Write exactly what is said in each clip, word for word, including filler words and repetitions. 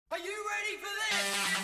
Are you ready for this?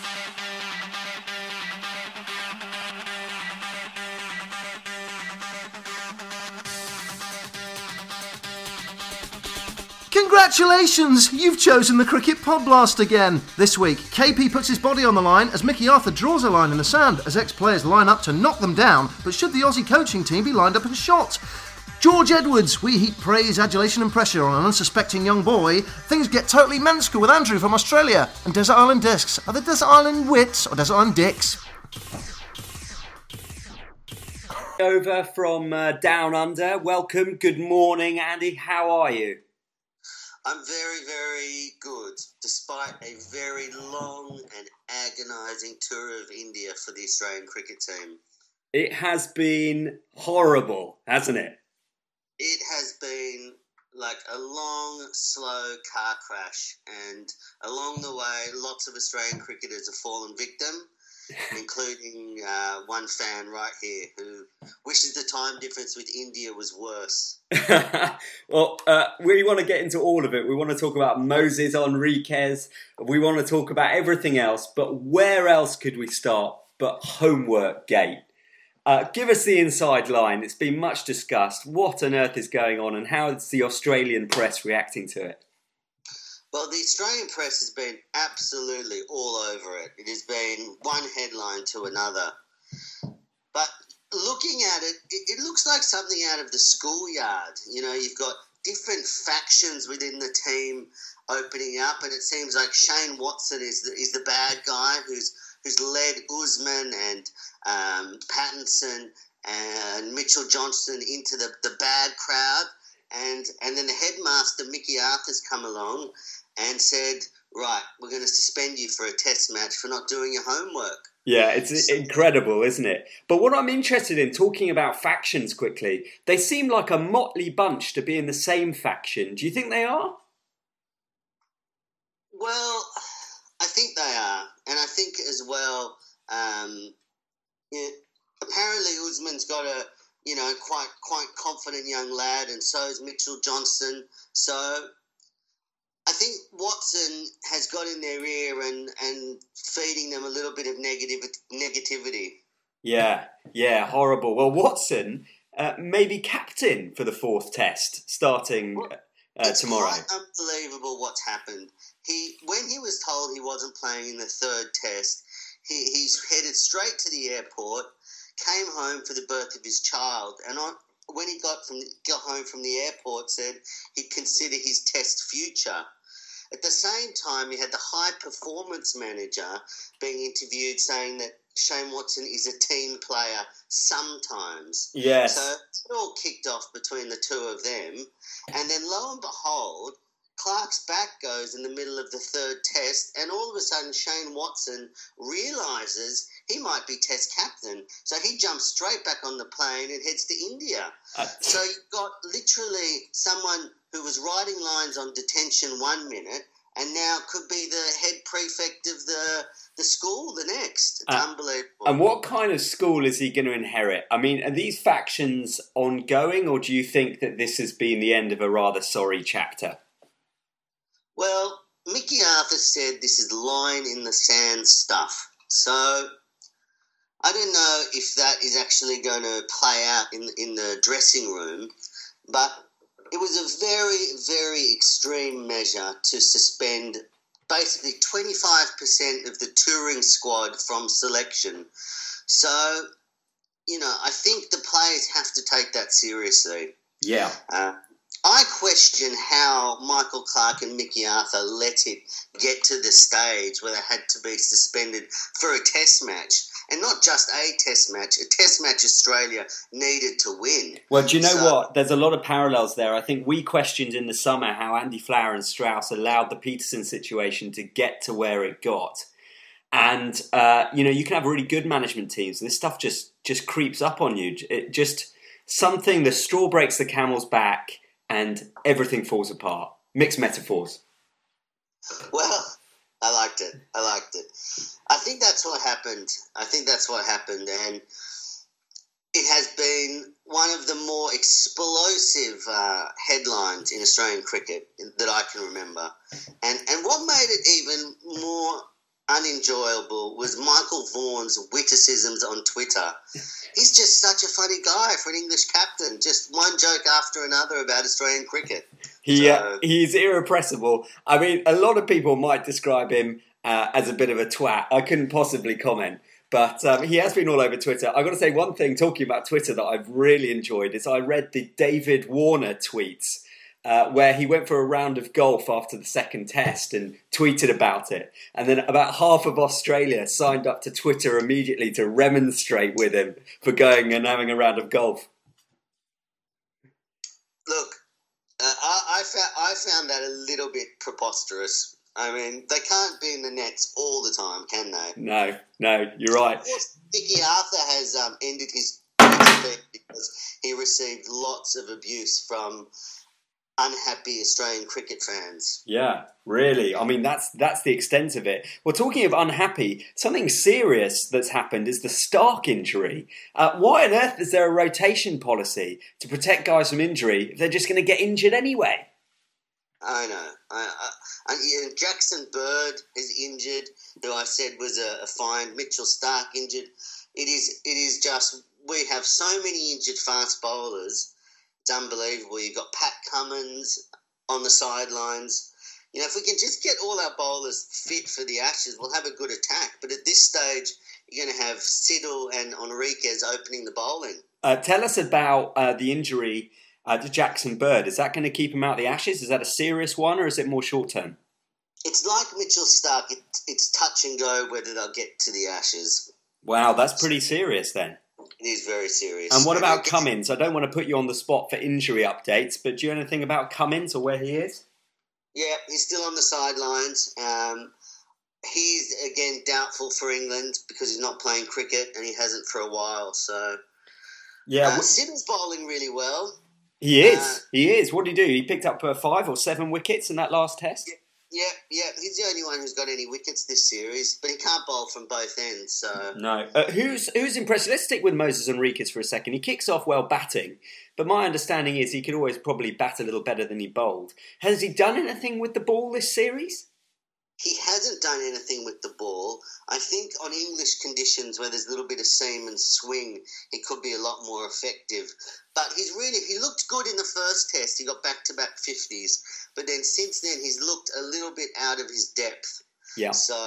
Congratulations! You've chosen the Cricket Podblast again. This week, K P puts his body on the line as Mickey Arthur draws a line in the sand as ex-players line up to knock them down, but should the Aussie coaching team be lined up and shot? George Edwards, we heap praise, adulation and pressure on an unsuspecting young boy. Things get totally mental with Andrew from Australia. And Desert Island Discs. Are they Desert Island Wits or Desert Island Dicks? Over from uh, Down Under. Welcome. Good morning, Andy. How are you? I'm very, very good, despite a very long and agonising tour of India for the Australian cricket team. It has been horrible, hasn't it? It has been like a long, slow car crash, and along the way, lots of Australian cricketers have fallen victim, including uh, one fan right here who wishes the time difference with India was worse. Well, uh, we want to get into all of it. We want to talk about Moses Enriquez. We want to talk about everything else. But where else could we start but Homework Gate? Uh, give us the inside line. It's been much discussed. What on earth is going on, and how is the Australian press reacting to it? Well, the Australian press has been absolutely all over it. It has been one headline to another. But looking at it, it, it looks like something out of the schoolyard. You know, you've got different factions within the team opening up, and it seems like Shane Watson is the, is the bad guy who's who's led Usman and um, Pattinson and Mitchell Johnson into the, the bad crowd. And and then the headmaster, Mickey Arthur's come along and said, right, we're going to suspend you for a test match for not doing your homework. Yeah, it's incredible, isn't it? But what I'm interested in, talking about factions quickly, they seem like a motley bunch to be in the same faction. Do you think they are? Well, I think they are. And I think as well, um, yeah, apparently Usman's got a, you know, quite quite confident young lad, and so is Mitchell Johnson. So I think Watson has got in their ear and, and feeding them a little bit of negative negativity. Yeah, yeah, horrible. Well, Watson uh, may be captain for the fourth test starting well, uh, it's tomorrow. It's quite unbelievable what's happened. He, when he was told he wasn't playing in the third test, he, he's headed straight to the airport, came home for the birth of his child, and on, when he got from got home from the airport, said he'd consider his test future. At the same time, you had the high performance manager being interviewed saying that Shane Watson is a team player sometimes. Yes. So it all kicked off between the two of them. And then lo and behold, Clark's back goes in the middle of the third test, and all of a sudden Shane Watson realises he might be test captain. So he jumps straight back on the plane and heads to India. Uh, so you've got literally someone who was writing lines on detention one minute and now could be the head prefect of the the school the next. It's uh, unbelievable. And what kind of school is he going to inherit? I mean, are these factions ongoing, or do you think that this has been the end of a rather sorry chapter? Well, Mickey Arthur said this is line in the sand stuff. So I don't know if that is actually going to play out in in the dressing room, but it was a very, very extreme measure to suspend basically twenty-five percent of the touring squad from selection. So, you know, I think the players have to take that seriously. Yeah. Uh, I question how Michael Clarke and Mickey Arthur let it get to the stage where they had to be suspended for a test match. And not just a test match, a test match Australia needed to win. Well, do you know so, what? There's a lot of parallels there. I think we questioned in the summer how Andy Flower and Strauss allowed the Peterson situation to get to where it got. And, uh, you know, you can have really good management teams, and this stuff just, just creeps up on you. It just, something, the straw breaks the camel's back, and everything falls apart. Mixed metaphors. Well, I liked it. I liked it. I think that's what happened. I think that's what happened. And it has been one of the more explosive uh, headlines in Australian cricket that I can remember. And and what made it even more unenjoyable was Michael Vaughan's witticisms on Twitter. He's just such a funny guy for an English captain. Just one joke after another about Australian cricket. He, so, uh, he's irrepressible. I mean, a lot of people might describe him uh, as a bit of a twat. I couldn't possibly comment. But um, he has been all over Twitter. I've got to say one thing, talking about Twitter, that I've really enjoyed is I read the David Warner tweets uh, where he went for a round of golf after the second test and tweeted about it. And then about half of Australia signed up to Twitter immediately to remonstrate with him for going and having a round of golf. Look, uh, I, I, found, I found that a little bit preposterous. I mean, they can't be in the nets all the time, can they? No, no, you're right. Of course, Vicky Arthur has um, ended his Twitter because he received lots of abuse from unhappy Australian cricket fans. Yeah, really. I mean, that's that's the extent of it. Well, talking of unhappy, something serious that's happened is the Stark injury. Uh, why on earth is there a rotation policy to protect guys from injury if they're just going to get injured anyway? I know. I, I, I, yeah, Jackson Bird is injured, who I said was a, a fine. Mitchell Stark injured. It is. It is just we have so many injured fast bowlers. It's unbelievable. You've got Pat Cummins on the sidelines. You know, if we can just get all our bowlers fit for the Ashes, we'll have a good attack. But at this stage, you're going to have Siddle and Enriquez opening the bowling. Uh, tell us about uh, the injury Uh, to Jackson Bird. Is that going to keep him out of the Ashes? Is that a serious one or is it more short term? It's like Mitchell Stark. It, it's touch and go whether they'll get to the Ashes. Wow, that's pretty serious then. It is very serious. And what about Cummins? I don't want to put you on the spot for injury updates, but do you know anything about Cummins or where he is? Yeah, he's still on the sidelines. Um, he's, again, doubtful for England because he's not playing cricket and he hasn't for a while. So, yeah, uh, Siddle's bowling really well. He is. Uh, he is. What did he do? He picked up uh, five or seven wickets in that last test? Yeah, yeah, yeah. He's the only one who's got any wickets this series, but he can't bowl from both ends. So No. Uh, who's who's impressive? Let's stick with Moses Enriquez for a second. He kicks off well batting, but my understanding is he could always probably bat a little better than he bowled. Has he done anything with the ball this series? He hasn't done anything with the ball. I think on English conditions where there's a little bit of seam and swing, he could be a lot more effective. But he's really, he looked good in the first test. He got back-to-back fifties. But then since then, he's looked a little bit out of his depth. Yeah. So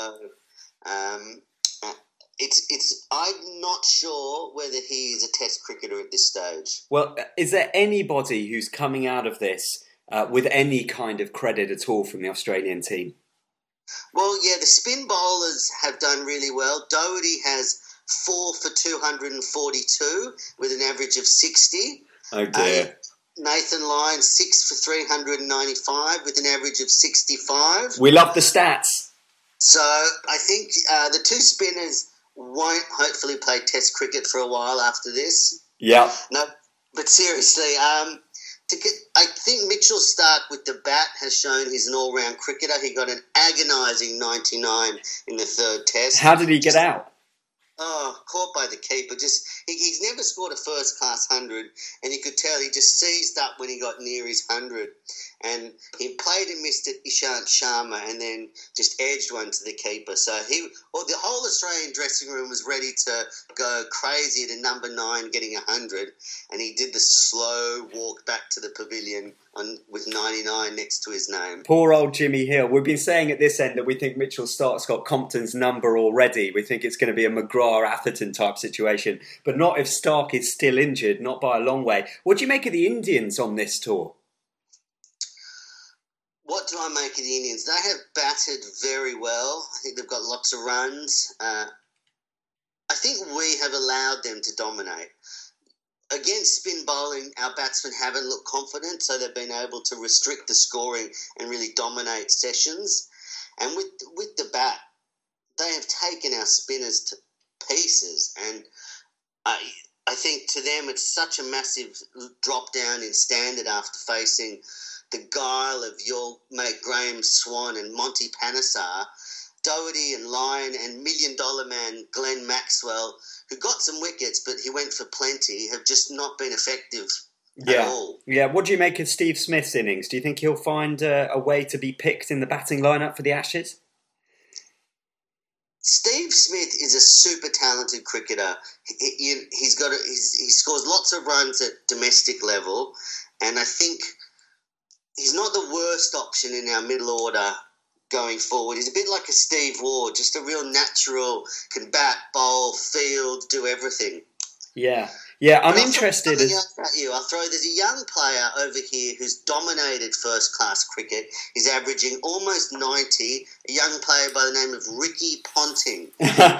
um, it's, it's, I'm not sure whether he's a test cricketer at this stage. Well, is there anybody who's coming out of this uh, with any kind of credit at all from the Australian team? Well, yeah, the spin bowlers have done really well. Doherty has four for two hundred forty-two with an average of sixty. Oh, dear. Uh, Nathan Lyon, six for three hundred ninety-five with an average of sixty-five. We love the stats. So I think uh, the two spinners won't hopefully play Test cricket for a while after this. Yeah. No, but seriously, um, to get, I think Mitchell Stark with the bat has shown he's an all-round cricketer. He got an agonising ninety-nine in the third test. How did he get out? Oh, caught by the keeper. Just he, he's never scored a first-class hundred, and you could tell he just seized up when he got near his hundred. And he played and missed it, Ishant Sharma, and then just edged one to the keeper. So he, well, the whole Australian dressing room was ready to go crazy at a number nine getting a hundred, and he did the slow walk back to the pavilion on with ninety-nine next to his name. Poor old Jimmy Hill. We've been saying at this end that we think Mitchell Stark's got Compton's number already. We think it's going to be a McGrath-Atherton type situation, but not if Stark is still injured, not by a long way. What do you make of the Indians on this tour? What do I make of the Indians? They have batted very well. I think they've got lots of runs. Uh, I think we have allowed them to dominate. Against spin bowling, our batsmen haven't looked confident, so they've been able to restrict the scoring and really dominate sessions. And with with the bat, they have taken our spinners to pieces. And I I think to them it's such a massive drop down in standard after facing the guile of your mate Graham Swan and Monty Panesar, Doherty and Lyon and million dollar man Glenn Maxwell, who got some wickets but he went for plenty, have just not been effective yeah. at all. Yeah, what do you make of Steve Smith's innings? Do you think he'll find uh, a way to be picked in the batting lineup for the Ashes? Steve Smith is a super talented cricketer. He, he, he's got a, he's, he scores lots of runs at domestic level, and I think he's not the worst option in our middle order going forward. He's a bit like a Steve Ward, just a real natural, can bat, bowl, field, do everything. Yeah. Yeah, I'm I'll interested. Throw As... at you. I'll throw. There's a young player over here who's dominated first class cricket. He's averaging almost ninety. A young player by the name of Ricky Ponting.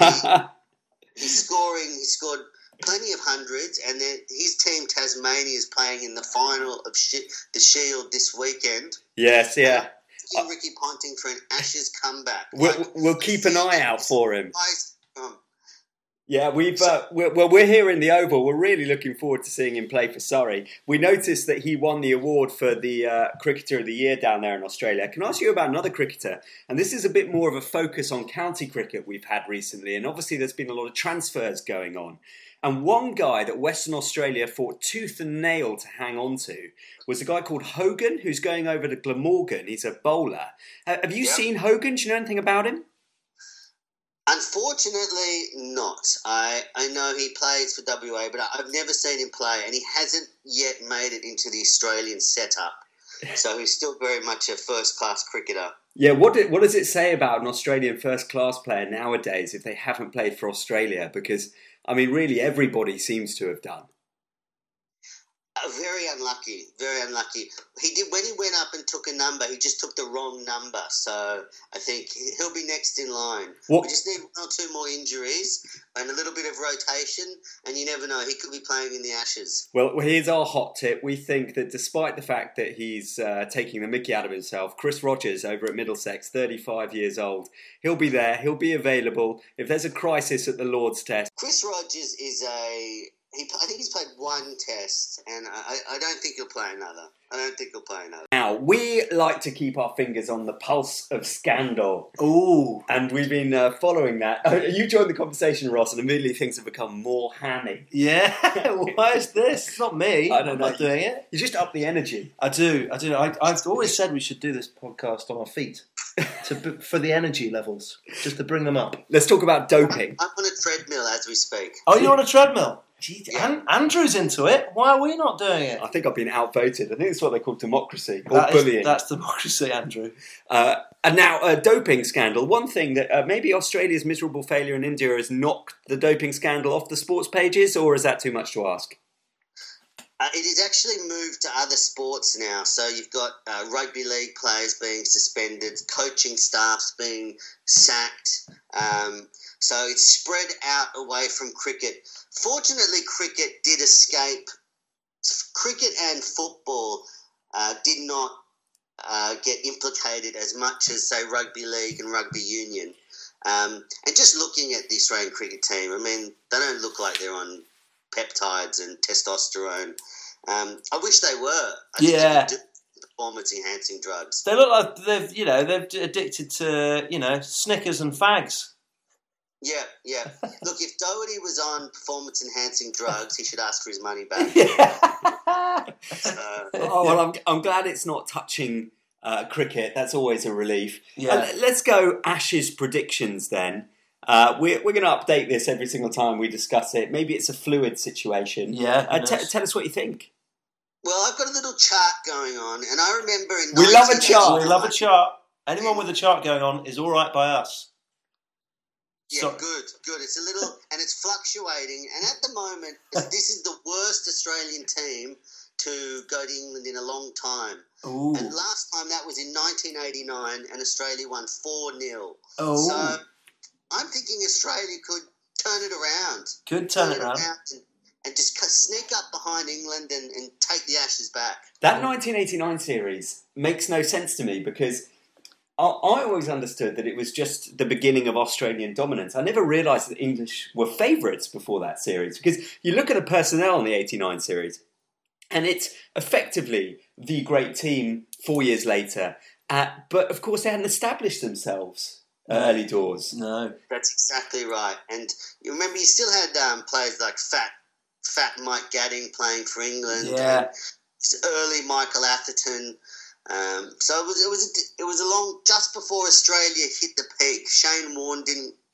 he, he's scoring. He scored plenty of hundreds, and then his team Tasmania is playing in the final of Sh- the Shield this weekend. Yes, yeah. Uh, Ricky Ponting for an Ashes comeback. We'll, like, we'll keep an eye out for him. I, um, Yeah, we've uh, we're, well, we're here in the Oval. We're really looking forward to seeing him play for Surrey. We noticed that he won the award for the uh, Cricketer of the Year down there in Australia. Can I ask you about another cricketer? And this is a bit more of a focus on county cricket we've had recently. And obviously there's been a lot of transfers going on. And one guy that Western Australia fought tooth and nail to hang on to was a guy called Hogan, who's going over to Glamorgan. He's a bowler. Uh, have you yep. seen Hogan? Do you know anything about him? Unfortunately, not. I, I know he plays for W A, but I've never seen him play, and he hasn't yet made it into the Australian setup. So he's still very much a first-class cricketer. Yeah, what did, what does it say about an Australian first-class player nowadays if they haven't played for Australia? Because, I mean, really everybody seems to have done. Uh, very unlucky, very unlucky. He did when he went up and took a number. He just took the wrong number, so I think he'll be next in line. What? We just need one or two more injuries and a little bit of rotation, and you never know. He could be playing in the Ashes. Well, here's our hot tip. We think that despite the fact that he's uh, taking the mickey out of himself, Chris Rogers over at Middlesex, thirty-five years old, he'll be there. He'll be available if there's a crisis at the Lord's Test. Chris Rogers is a. He, I think he's played one test, and I, I don't think he'll play another. I don't think he'll play another. Now, we like to keep our fingers on the pulse of scandal. Ooh. And we've been uh, following that. Uh, you joined the conversation, Ross, and immediately things have become more hammy. Yeah. Why is this? It's not me. I don't I'm know. not doing it. You just up the energy. I do. I do. I, I've always said we should do this podcast on our feet to for the energy levels, just to bring them up. Let's talk about doping. I'm on a treadmill as we speak. Oh, you're on a treadmill? Gee, Yeah. An- Andrew's into it. Why are we not doing it? I think I've been outvoted. I think it's what they call democracy or That is- bullying. that's democracy, Andrew. Uh, and now, a doping scandal. One thing that uh, maybe Australia's miserable failure in India has knocked the doping scandal off the sports pages, or is that too much to ask? Uh, it has actually moved to other sports now. So you've got uh, rugby league players being suspended, coaching staffs being sacked. Um, so it's spread out away from cricket. Fortunately, cricket did escape. Cricket and football uh, did not uh, get implicated as much as, say, rugby league and rugby union. Um, and just looking at the Australian cricket team, I mean, they don't look like they're on peptides and testosterone. Um, I wish they were. I Yeah. think they could do performance-enhancing drugs. They look like they've, you know, they're addicted to, you know, Snickers and fags. Yeah, yeah. Look, if Doherty was on performance-enhancing drugs, he should ask for his money back. So, Oh, well, I'm, I'm glad it's not touching uh, cricket. That's always a relief. Yeah. Uh, let's go Ashes predictions then. Uh, we're we're going to update this every single time we discuss it. Maybe it's a fluid situation. Yeah. Uh, it t- is. tell us what you think. well, I've got a little chart going on, and I remember in We love a nineteen chart. we love a chart. Anyone with a chart going on is all right by us. Yeah, So- good, good. It's a little, and it's fluctuating. And at the moment, this is the worst Australian team to go to England in a long time. Ooh. And last time that was in nineteen eighty-nine, and Australia won four nil. Oh. So I'm thinking Australia could turn it around. Could turn it around. and, and just c- sneak up behind England and, and take the Ashes back. That nineteen eighty-nine series makes no sense to me because I, I always understood that it was just the beginning of Australian dominance. I never realised that English were favourites before that series because you look at the personnel in the eighty-nine series and it's effectively the great team four years later. Uh, but of course they hadn't established themselves uh, early doors. No. That's exactly right. And you remember you still had um, players like Fat Fat Mike Gadding playing for England. Yeah. And early Michael Atherton. Um, so it was it was a, it was a long just before Australia hit the peak. Shane Warne didn't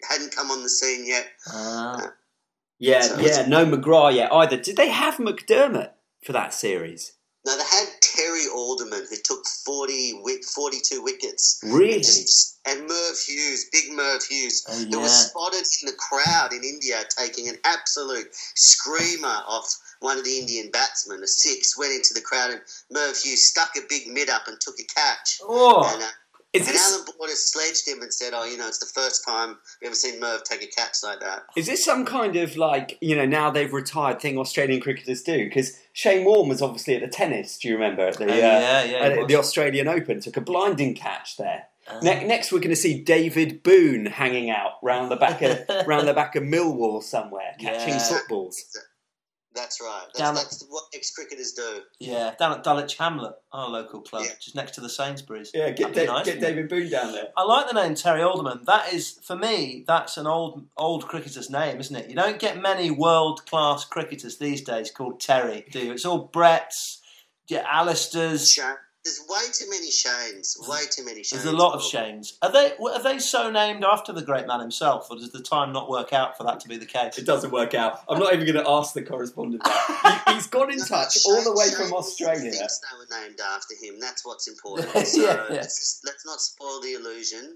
hadn't come on the scene yet. Ah. Uh, Yeah, So yeah, it's- no McGrath yet either. Did they have McDermott for that series? no, they had Terry Alderman, who took forty, wi- forty-two wickets. Really? And Merv Hughes, big Merv Hughes, Oh, who was yeah. spotted in the crowd in India taking an absolute screamer off one of the Indian batsmen, a six, went into the crowd and Merv Hughes stuck a big mid up and took a catch. Oh, And, uh, Is and this Alan Border sledged him and said, oh, you know, it's the first time we've ever seen Merv take a catch like that. is this some kind of like, you know, now they've retired thing Australian cricketers do? Because Shane Warne was obviously at the tennis. Do you remember at the Oh, uh, yeah, yeah, at he was. the Australian Open? Took a blinding catch there. Ah. Ne- next, we're going to see David Boone hanging out round the back of round the back of Millwall somewhere, catching Yeah. footballs. That's right. That's, Down- that's what ex-cricketers do. yeah, down at Dulwich Hamlet, our local club, Yeah. just next to the Sainsbury's. Yeah, get, That'd be Da- nice, get wouldn't it? David Boone down there. I like the name Terry Alderman. That is, for me, that's an old old cricketer's name, isn't it? You don't get many world-class cricketers these days called Terry, do you? It's all Bretts, yeah, Alistairs. Shane. There's way too many Shanes. Way too many Shanes. There's a lot of Shanes. Are they are they so named after the great man himself, or does the time not work out for that to be the case? It doesn't work out. I'm not even going to ask the correspondent that. He, he's got in No, touch Shane- all the way Shane from Australia. thinks they were named after him. That's what's important. Yeah, So yeah. Let's, let's not spoil the illusion.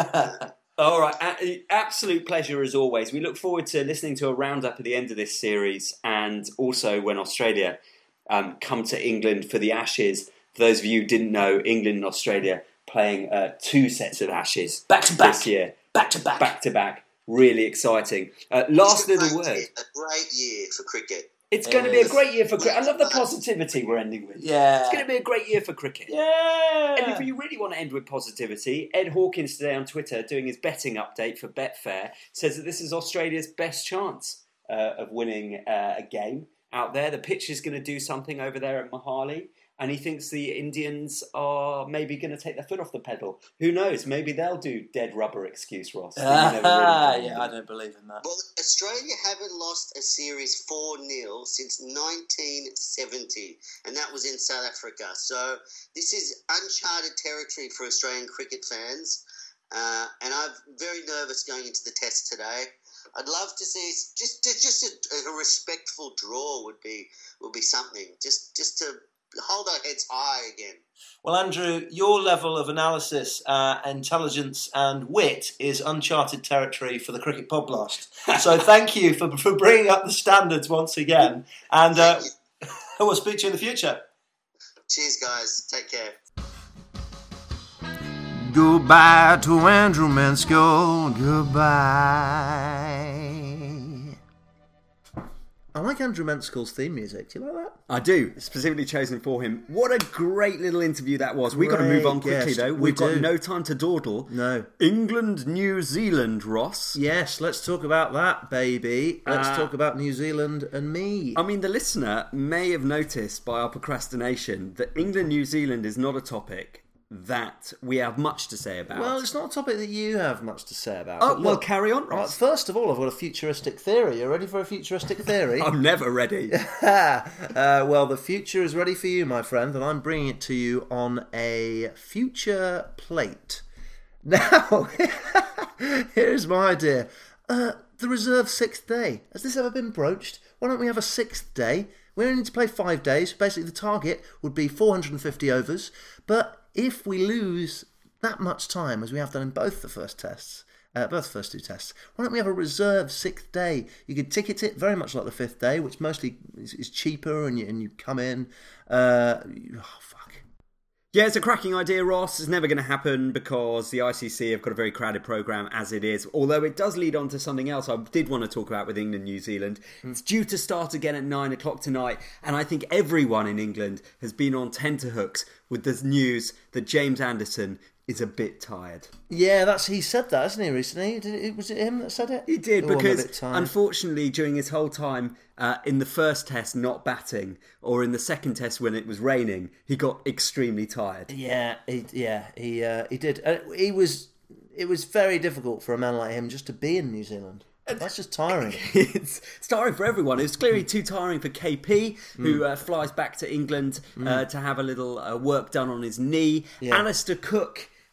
All right, a- absolute pleasure as always. We look forward to listening to a roundup at the end of this series, and also when Australia um, come to England for the Ashes. For those of you who didn't know, England and Australia playing uh, two sets of Ashes Back to back. this year, Back to back. back to back. Really exciting. Uh, last It's a little great word. year- A great year for cricket. It's It going to be a is. great year for cricket. I love the positivity we're ending with. Yeah. It's going to be a great year for cricket. Yeah. And if you really want to end with positivity, Ed Hawkins today on Twitter, doing his betting update for Betfair, says that this is Australia's best chance uh, of winning uh, a game out there. The pitch is going to do something over there at Mohali, and he thinks the Indians are maybe going to take their foot off the pedal. Who knows? Maybe they'll do dead rubber excuse, Ross. You never Ah, really know. yeah, I don't believe in that. Well, Australia haven't lost a series four nil since nineteen seventy, and that was in South Africa. So this is uncharted territory for Australian cricket fans, uh, and I'm very nervous going into the test today. I'd love to see just just a, a respectful draw would be would be something. Just just to hold our heads high again. Well, Andrew, your level of analysis, uh, intelligence, and wit is uncharted territory for the Cricket Podblast. So, thank you for for bringing up the standards once again, and uh, Thank you. we'll speak to you in the future. Cheers, guys. Take care. Goodbye to Andrew Menskill. Goodbye. I like Andrew Menskill's theme music. Do you like that? I do, specifically chosen for him. What a great little interview that was. We've got to move on Great quickly, guest. though. We We've got do. no time to dawdle. No. England, New Zealand, Ross. Yes, let's talk about that, baby. Let's Uh, talk about New Zealand and me. I mean, the listener may have noticed by our procrastination that England, New Zealand is not a topic that we have much to say about. Well, it's not a topic that you have much to say about. oh, but well, look, carry on, right, Ross. first of all, I've got a futuristic theory. You ready for a futuristic theory? I'm never ready. uh, well, the future is ready for you, my friend, and I'm bringing it to you on a future plate. Now, here's my idea. Uh, the reserve sixth day. Has this ever been broached? Why don't we have a sixth day? We only need to play five days. Basically, the target would be four hundred fifty overs. But if we lose that much time, as we have done in both the first tests, uh, both the first two tests, why don't we have a reserve sixth day? You could ticket it very much like the fifth day, which mostly is, is cheaper, and you, and you come in. Uh, you, oh, fuck. Yeah, it's a cracking idea, Ross. It's never going to happen because the I C C have got a very crowded programme as it is. Although it does lead on to something else I did want to talk about with England, New Zealand. It's due to start again at nine o'clock tonight. And I think everyone in England has been on tenterhooks with the news that James Anderson is a bit tired. Yeah, that's he said that, hasn't he, recently? Did it, was it him that said it? He did, Oh, I'm a because bit tired. unfortunately during his whole time uh, in the first test not batting, or in the second test when it was raining, he got extremely tired. Yeah, he, yeah, he uh, he did. Uh, he was. It was very difficult for a man like him just to be in New Zealand. That's just tiring. It's tiring for everyone. It's clearly too tiring for K P, who uh, flies back to England uh, to have a little uh, work done on his knee. Yeah. Alistair Cook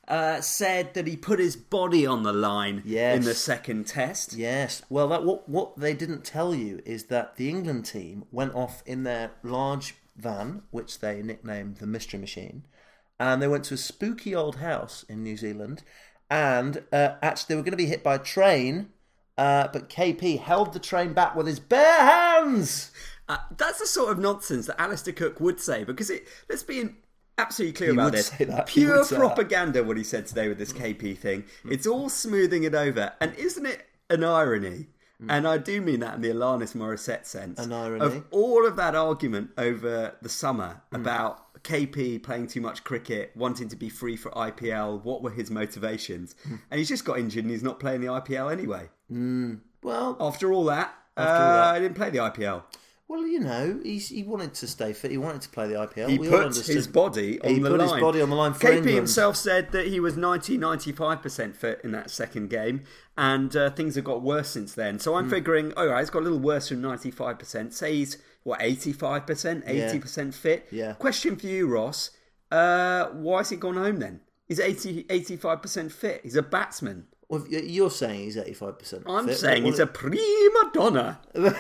uh, said that he put his body on the line Yes. in the second test. Yes. Well, that what what they didn't tell you is that the England team went off in their large van, which they nicknamed the Mystery Machine, and they went to a spooky old house in New Zealand, and uh, actually they were going to be hit by a train, uh, but K P held the train back with his bare hands. Uh, that's the sort of nonsense that Alistair Cook would say, because it. Let's be in, absolutely clear He about would this. say that. He Pure would say that. propaganda, what he said today with this K P thing. It's all smoothing it over. And isn't it an irony? And I do mean that in the Alanis Morissette sense. An irony. Of all of that argument over the summer about K P playing too much cricket, wanting to be free for I P L, what were his motivations? And he's just got injured and he's not playing the I P L anyway. Well, After all that, After uh, all that. I didn't play the I P L. well, you know, he's, he wanted to stay fit. He wanted to play the I P L. He We all put understood. his body on He the put line. his body on the line for K P England. himself said that he was ninety, ninety-five percent fit in that second game, and uh, things have got worse since then. So Hmm. I'm figuring, all right, it's got a little worse than ninety-five percent. Say he's, what, eighty-five percent, eighty percent fit? Yeah. Question for you, Ross. Uh, why has he gone home then? He's eighty, eighty-five percent fit. He's a batsman. Well, you're saying he's eighty-five percent. I'm fit. saying Well, he's a prima donna.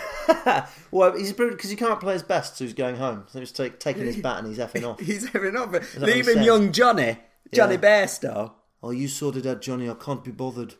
well, he's because he can't play his best, so he's going home. So he's take, taking his bat and he's effing off. He's having off. that what he Leaving said? young Johnny, Johnny Yeah. Bairstow. Oh, you sorted out Johnny. I can't be bothered.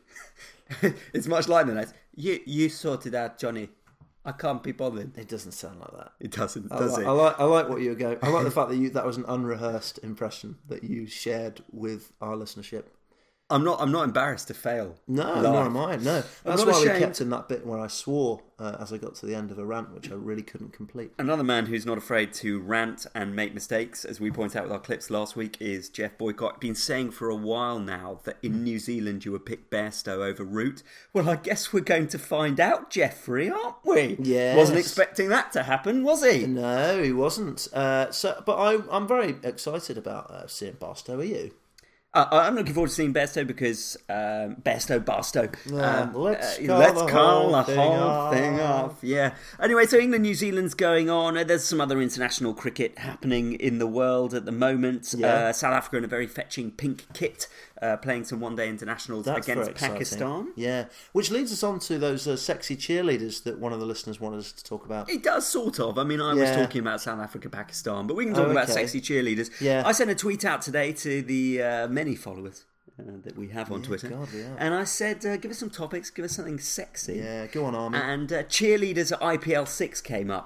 It's much like that. You you sorted out Johnny. I can't be bothered. It doesn't sound like that. It doesn't, I does like, it? I like I like what you were going. I like the fact that you that was an unrehearsed impression that you shared with our listenership. I'm not. I'm not embarrassed to fail. No, live. nor am I. No, that's not why we ashamed. kept in that bit where I swore uh, as I got to the end of a rant, which I really couldn't complete. Another man who's not afraid to rant and make mistakes, as we point out with our clips last week, is Jeff Boycott. Been saying for a while now that in New Zealand you would pick Bairstow over Root. Well, I guess we're going to find out, Jeffrey, aren't we? Yes. Wasn't expecting that to happen, was he? No, he wasn't. Uh, so, but I, I'm very excited about uh, seeing Barstow. Are you? Uh, I'm looking forward to seeing Bairstow because um, Bairstow, Barstow. Yeah, um, let's uh, call let's the call whole the thing whole off. thing off. Yeah. Anyway, so England, New Zealand's going on. Uh, There's some other international cricket happening in the world at the moment. Yeah. Uh, South Africa in a very fetching pink kit, uh, playing some one-day internationals That's against very exciting. Pakistan. Yeah, which leads us on to those uh, sexy cheerleaders that one of the listeners wanted us to talk about. It does, sort of. I mean, I was Yeah. talking about South Africa, Pakistan, but we can talk Oh, about okay. sexy cheerleaders. Yeah. I sent a tweet out today to the uh, many followers uh, that we have on Yeah, Twitter. God, we have. And I said, uh, give us some topics, give us something sexy. Yeah, go on, Army. And uh, cheerleaders at I P L six came up.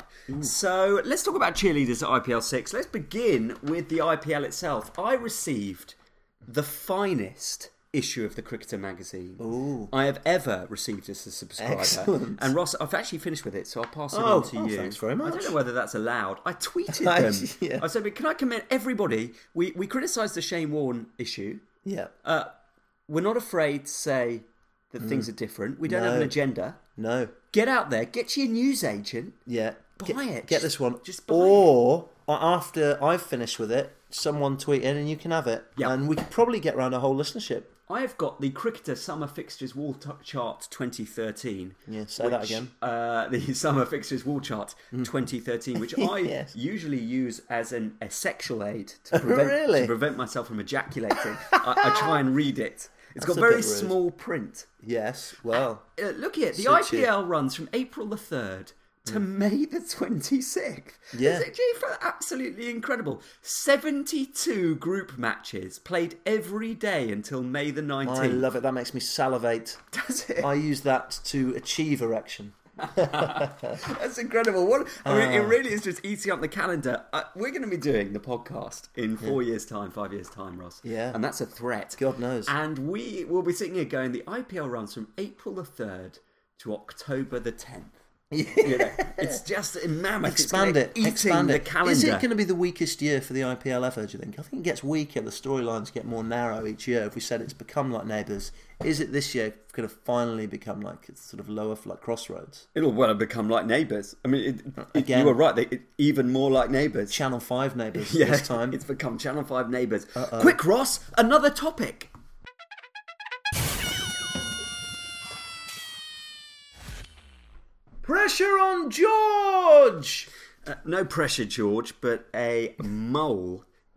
So let's talk about cheerleaders at I P L six. Let's begin with the I P L itself. I received the finest issue of the Cricketer magazine Ooh. I have ever received as a subscriber. Excellent. And Ross, I've actually finished with it, so I'll pass it Oh, on to oh, you. thanks very I much. don't know whether that's allowed. I tweeted I- them. yeah. I said, can I commend everybody? We we criticised the Shane Warne issue. Yeah. Uh, we're not afraid to say that things are different. We don't have an Mm. No. agenda. No. Get out there, get your news agent. Yeah. Buy get, it. Get Just- this one. just buy or uh, after I've finished with it, someone tweet in and you can have it. Yeah. And we could probably get around a whole listenership. I've got the Cricketer Summer Fixtures Wall t- Chart twenty thirteen. Yeah, say that again. Uh, the Summer Fixtures Wall Chart twenty thirteen, which I Yes. usually use as an, a sexual aid to prevent, Really? to prevent myself from ejaculating. I, I try and read it. It's That's got a very bit rude. small print. Yes. Well. Uh, look at it. The Suits you. I P L runs from April the third to May the twenty-sixth. Yeah. It's actually absolutely incredible. seventy-two group matches played every day until May the nineteenth. I love it. That makes me salivate. Does it? I use that to achieve erection. That's incredible. What I mean, it Ah. really is just eating up the calendar. Uh, we're going to be doing the podcast in four years' time, five years' time, Ross. Yeah. And that's a threat. God knows. And we will be sitting here going, the I P L runs from April the third to October the tenth. You know, it's just a mammoth. It's Expand like it. Eating Expand the it. calendar. Is it going to be the weakest year for the I P L ever, do you think? I think it gets weaker. The storylines get more narrow each year. If we said it's become like Neighbours, is it this year going to finally become like it's sort of lower for like Crossroads? It'll well have become like Neighbours. I mean, it, it, Again. you were right. They, it, even more like Neighbours. Channel five Neighbours Yeah, this time. it's become Channel five Neighbours. Uh-oh. Quick, Ross, another topic. Pressure on George! Uh, no pressure, George, but a mole uh,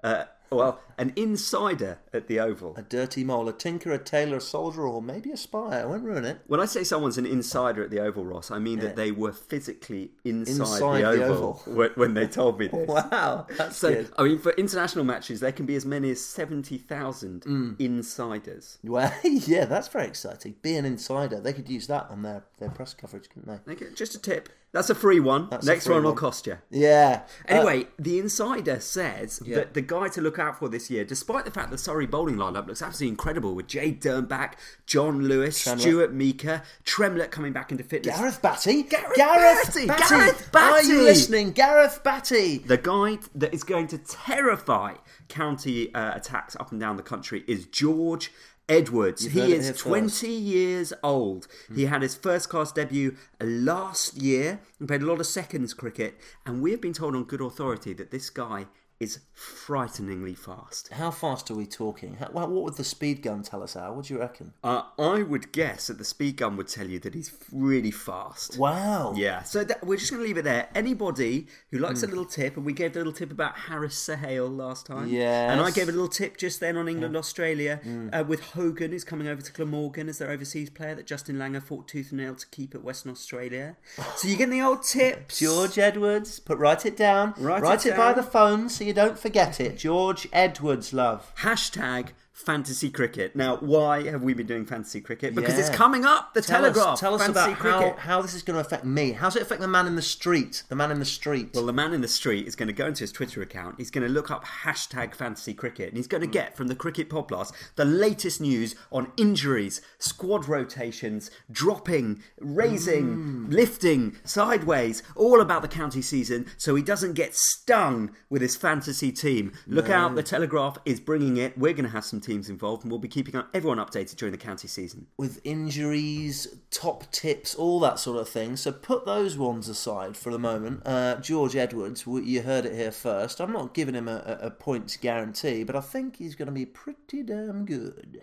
Well, an insider at the Oval. A dirty mole, a tinker, a tailor, a soldier, or maybe a spy. I won't ruin it. When I say someone's an insider at the Oval, Ross, I mean Yeah. that they were physically inside, Inside the, the Oval Oval. when, when they told me this. Wow, that's So, good. I mean, for international matches, there can be as many as seventy thousand insiders. Well, yeah, that's very exciting. Be an insider. They could use that on their, their press coverage, couldn't they? Okay, just a tip. That's a free one. That's a Next free one will one. cost you. Yeah. Anyway, the insider says Yeah. that the guy to look out for this year, despite the fact the Surrey bowling lineup looks absolutely incredible with Jade Dernbach, John Lewis, Tremlett. Stuart Meeker, Tremlett coming back into fitness. Gareth Batty. Gareth Gareth Batty. Batty. Gareth Are you Batty. listening? Gareth Batty. The guy that is going to terrify county uh, attacks up and down the country is George Edwards. You've heard He it is here first. twenty years old. He had his first class debut last year and played a lot of seconds cricket. And we have been told on good authority that this guy is frighteningly fast. How fast are we talking? How, what would the speed gun tell us, Al? What do you reckon? Uh, I would guess that the speed gun would tell you that he's really fast. Wow. Yeah, so that, we're just going to leave it there. Anybody who likes a little tip, and we gave the little tip about Harris Sahale last time. Yes. And I gave a little tip just then on England, Australia, uh, with Hogan, who's coming over to Glamorgan as their overseas player that Justin Langer fought tooth and nail to keep at Western Australia. So you're getting the old tips. George Edwards. Put write it down. Write Write it it, by down. the phone so you don't forget it. George Edwards, love. Hashtag fantasy cricket. Now, why have we been doing fantasy cricket? Because Yeah. it's coming up. The Tell Telegraph. us, tell us fantasy about cricket. how, how this is going to affect me. How's it affect the man in the street? The man in the street. Well, the man in the street is going to go into his Twitter account. He's going to look up hashtag fantasy cricket, and he's going to get from the Cricket Podcast the latest news on injuries, squad rotations, dropping, raising, lifting, sideways, all about the county season, so he doesn't get stung with his fantasy team. Look out, the Telegraph is bringing it. We're going to have some teams involved, and we'll be keeping everyone updated during the county season. With injuries, top tips, all that sort of thing. So put those ones aside for the moment. Uh, George Edwards, w- you heard it here first. I'm not giving him a, a a points guarantee, but I think he's going to be pretty damn good.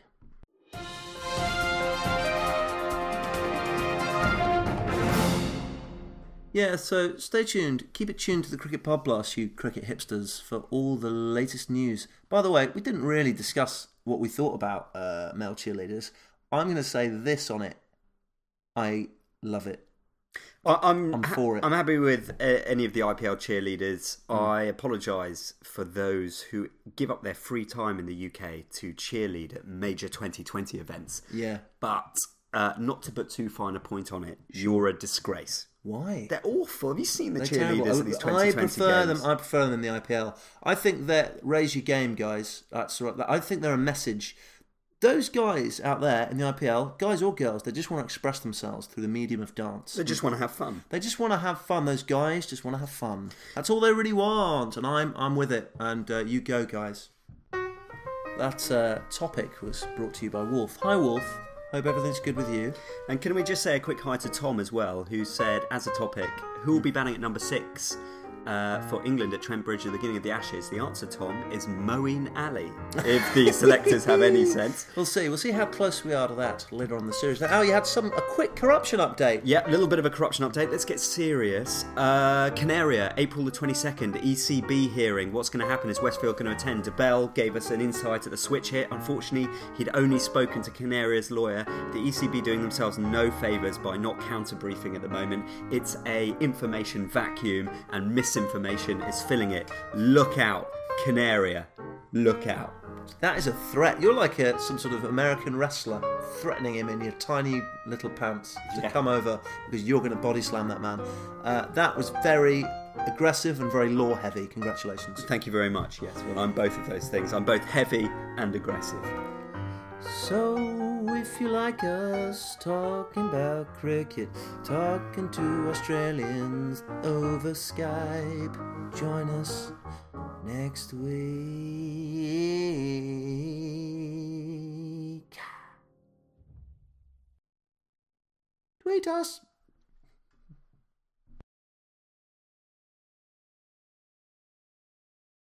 Yeah, so stay tuned. Keep it tuned to the Cricket Podcast, you cricket hipsters, for all the latest news. By the way, we didn't really discuss what we thought about uh, male cheerleaders. I'm going to say this on it. I love it. I- I'm, I'm for it. I'm happy with uh, any of the I P L cheerleaders. I apologise for those who give up their free time in the U K to cheerlead at major twenty twenty events. Yeah. But uh, not to put too fine a point on it, you're a disgrace. Why? They're awful. Have you seen the They're cheerleaders terrible. at these I twenty twenty prefer games? them. I prefer them in the I P L. I think that raise your game, guys. That's right. I think they're a message. Those guys out there in the I P L, guys or girls, they just want to express themselves through the medium of dance. They just want to have fun. They just want to have fun. Those guys just want to have fun. That's all they really want, and I'm I'm with it. And uh, you go, guys. That uh, topic was brought to you by Wolf. Hi, Wolf. Hope everything's good with you. And can we just say a quick hi to Tom as well, who said, as a topic, who will be batting at number six uh, for England at Trent Bridge at the beginning of the Ashes? The answer, Tom, is Moeen Ali, if the selectors have any sense. We'll see. We'll see how close we are to that later on in the series. Now, oh, you had some a quick corruption update. Yeah, a little bit of a corruption update. Let's get serious. Uh, Canaria, April the twenty-second, E C B hearing. What's going to happen? Is Westfield going to attend? DeBell gave us an insight at the switch here. Unfortunately, he'd only spoken to Canaria's lawyer. The E C B doing themselves no favours by not counter-briefing at the moment. It's a information vacuum and misinformation is filling it. Look out, Canaria. Look out. That is a threat. You're like a, some sort of American wrestler threatening him in your tiny little pants to Yeah. come over because you're going to body slam that man. Uh, that was very aggressive and very law heavy. Congratulations. Thank you very much. Yes, well, I'm both of those things. I'm both heavy and aggressive. So, if you like us talking about cricket, talking to Australians over Skype, join us next week. Tweet us.